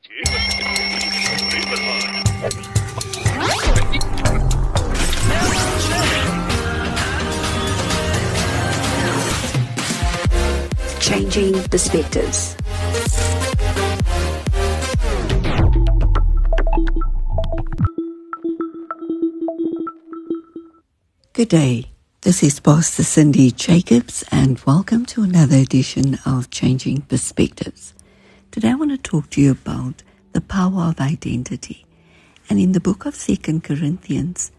Changing Perspectives. Good day. This is Pastor Cindy Jacobs, and welcome to another edition of Changing Perspectives. Today I want to talk to you about the power of identity. And in the book of 2 Corinthians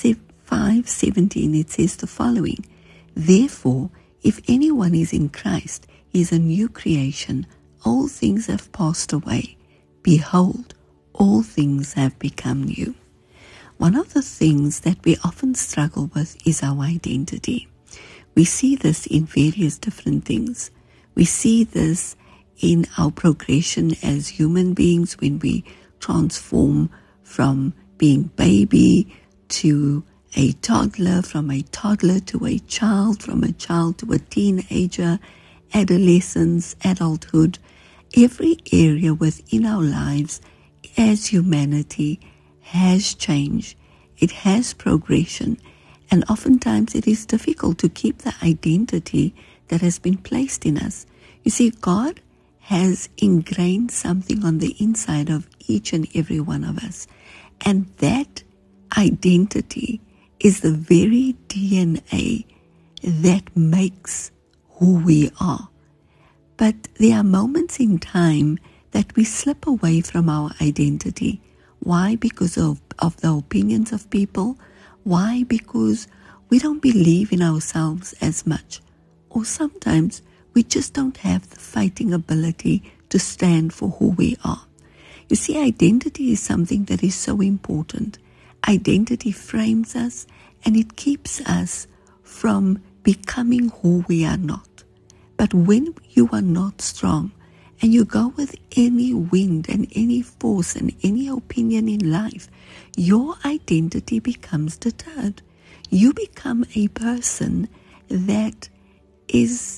5:17, it says the following: Therefore, if anyone is in Christ, he is a new creation. All things have passed away. Behold, all things have become new. One of the things that we often struggle with is our identity. We see this in various different things. We see this in our progression as human beings when we transform from being baby to a toddler, from a toddler to a child, from a child to a teenager, adolescence, adulthood. Every area within our lives as humanity has change, it has progression, and oftentimes it is difficult to keep the identity that has been placed in us. You see, God has ingrained something on the inside of each and every one of us, and that identity is the very DNA that makes who we are. But there are moments in time that we slip away from our identity. Why? Because of the opinions of people. Why? Because we don't believe in ourselves as much. Or sometimes we just don't have the fighting ability to stand for who we are. You see, identity is something that is so important. Identity frames us and it keeps us from becoming who we are not. But when you are not strong, and you go with any wind and any force and any opinion in life, your identity becomes deterred. You become a person that is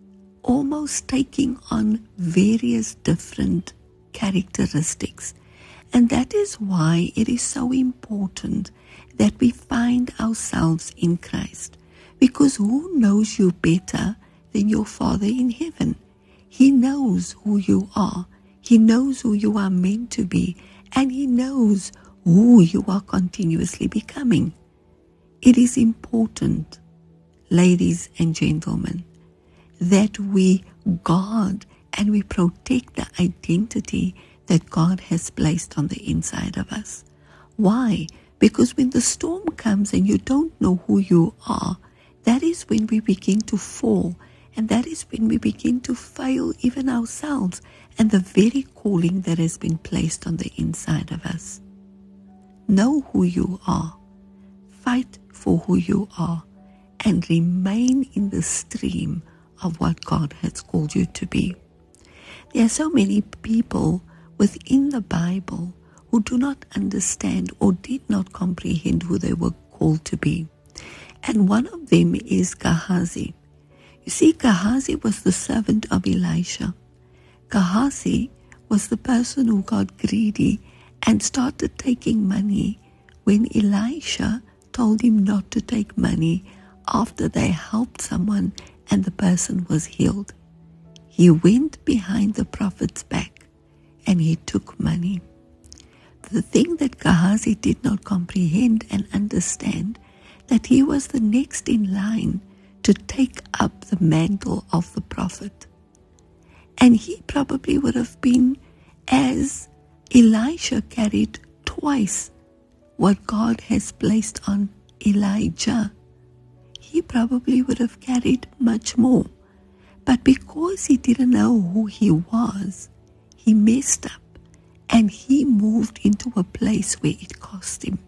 almost taking on various different characteristics. And that is why it is so important that we find ourselves in Christ. Because who knows you better than your Father in heaven? He knows who you are. He knows who you are meant to be. And He knows who you are continuously becoming. It is important, ladies and gentlemen, that we guard and we protect the identity that God has placed on the inside of us. Why? Because when the storm comes and you don't know who you are, that is when we begin to fall. And that is when we begin to fail even ourselves and the very calling that has been placed on the inside of us. Know who you are, fight for who you are, and remain in the stream of what God has called you to be. There are so many people within the Bible who do not understand or did not comprehend who they were called to be. And one of them is Gehazi. You see, Gehazi was the servant of Elisha. Gehazi was the person who got greedy and started taking money when Elisha told him not to take money after they helped someone and the person was healed. He went behind the prophet's back and he took money. The thing that Gehazi did not comprehend and understand, that he was the next in line to take up the mantle of the prophet. And he probably would have been, as Elisha carried twice what God has placed on Elijah, he probably would have carried much more. But because he didn't know who he was, he messed up and he moved into a place where it cost him.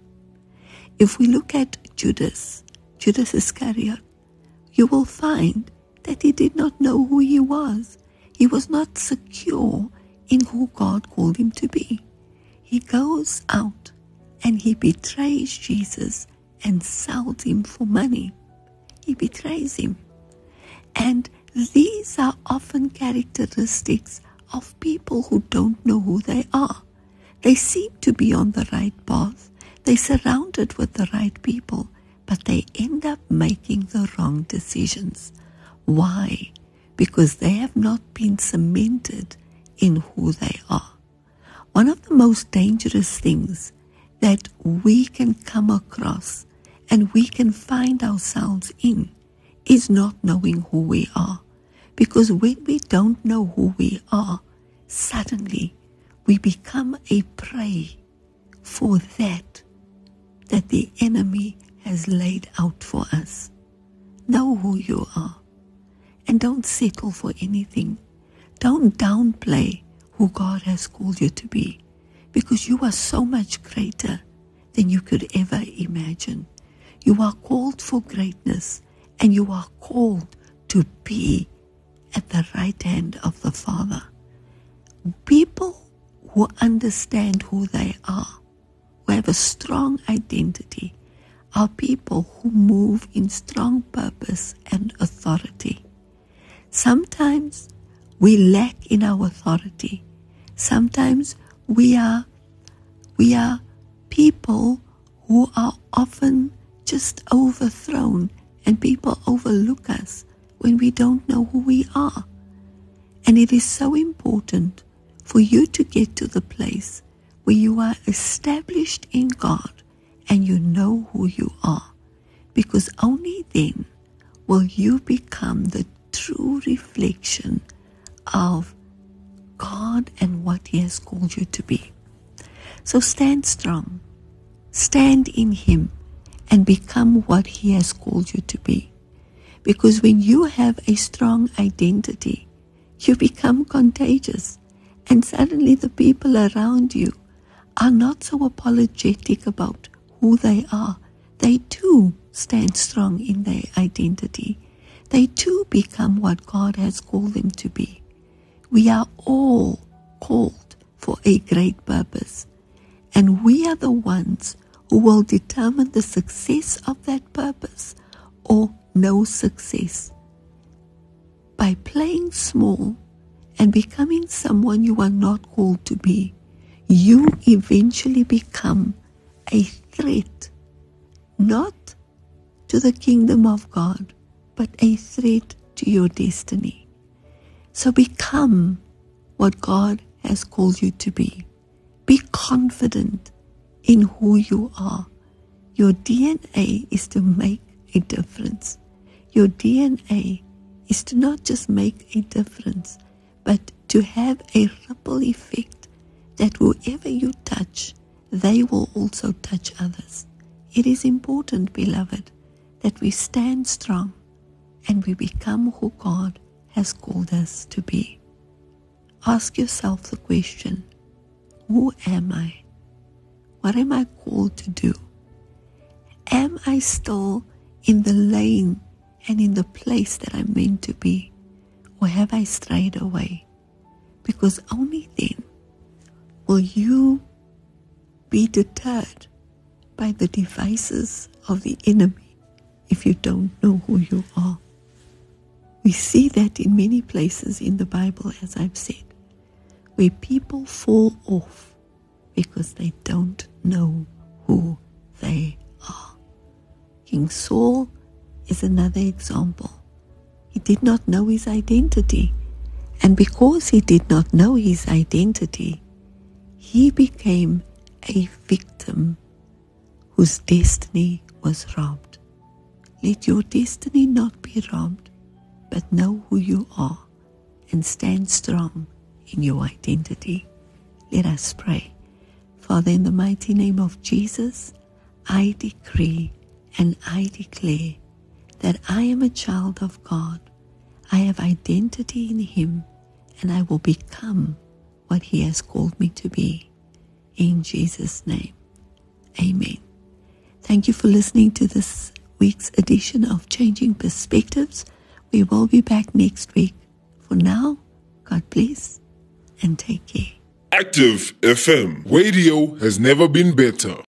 If we look at Judas Iscariot, you will find that he did not know who he was. He was not secure in who God called him to be. He goes out and he betrays Jesus and sells him for money. He betrays him. And these are often characteristics of people who don't know who they are. They seem to be on the right path. They're surrounded with the right people, but they end up making the wrong decisions. Why? Because they have not been cemented in who they are. One of the most dangerous things that we can come across and we can find ourselves in is not knowing who we are. Because when we don't know who we are, suddenly we become a prey for that the enemy has laid out for us. Know who you are and don't settle for anything. Don't downplay who God has called you to be, because you are so much greater than you could ever imagine. You are called for greatness, and you are called to be at the right hand of the Father. People who understand who they are, who have a strong identity, are people who move in strong purpose and authority. Sometimes we lack in our authority. Sometimes we are people who are often just overthrown, and people overlook us when we don't know who we are. And it is so important for you to get to the place where you are established in God and you know who you are, because only then will you become the true reflection of God and what He has called you to be. So stand strong, stand in Him, and become what He has called you to be. Because when you have a strong identity, you become contagious, and suddenly the people around you are not so apologetic about who they are. They too stand strong in their identity. They too become what God has called them to be. We are all called for a great purpose, and we are the ones who will determine the success of that purpose or no success. By playing small and becoming someone you are not called to be, you eventually become a threat, not to the kingdom of God, but a threat to your destiny. So become what God has called you to be. Be confident in who you are. Your DNA is to make a difference. Your DNA is to not just make a difference, but to have a ripple effect that whoever you touch, they will also touch others. It is important, beloved, that we stand strong and we become who God has called us to be. Ask yourself the question, who am I? What am I called to do? Am I still in the lane and in the place that I'm meant to be? Or have I strayed away? Because only then will you be deterred by the devices of the enemy if you don't know who you are. We see that in many places in the Bible, as I've said, where people fall off because they don't know who they are. King Saul is another example. He did not know his identity, and because he did not know his identity, he became a victim whose destiny was robbed. Let your destiny not be robbed, but know who you are and stand strong in your identity. Let us pray. Father, in the mighty name of Jesus, I decree and I declare that I am a child of God. I have identity in Him, and I will become what He has called me to be. In Jesus' name, amen. Thank you for listening to this week's edition of Changing Perspectives. We will be back next week. For now, God bless and take care. Active FM. Radio has never been better.